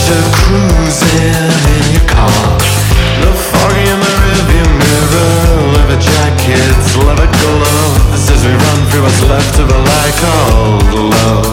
pleasure cruising in your car. The fog in the rearview mirror. Leather jackets, leather gloves, as we run through what's left of a like old love.